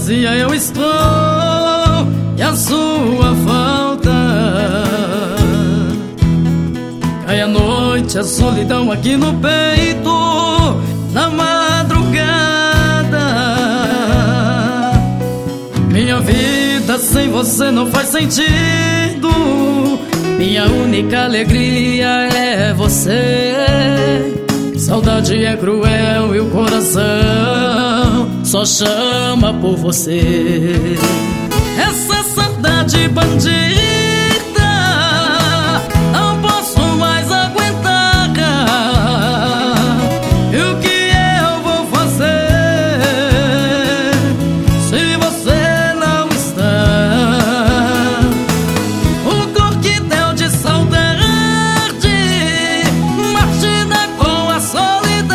vazia eu estou, e a sua falta cai à noite, a solidão aqui no peito, na madrugada. Minha vida sem você não faz sentido, minha única alegria é você. Saudade é cruel e o coração só chama por você. Essa saudade bandida não posso mais aguentar. E o que eu vou fazer se você não está? O coquetel de saudade marchina com a solidão.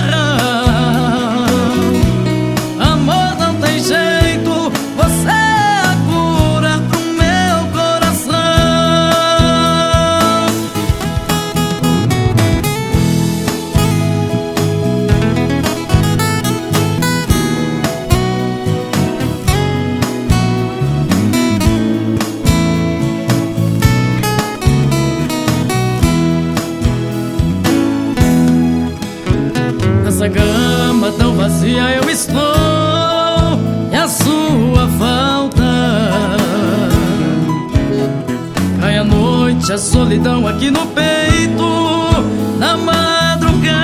Amor, não tem jeito, você é a cura pro meu coração. Nessa cama tão vazia eu estou, e a sua falta cai à noite, a solidão aqui no peito, na madrugada.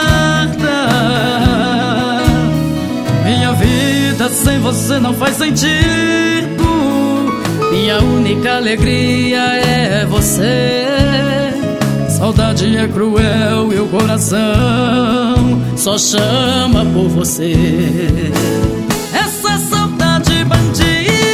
Minha vida sem você não faz sentido, minha única alegria é você. Saudade é cruel e o coração só chama por você. Essa saudade bandida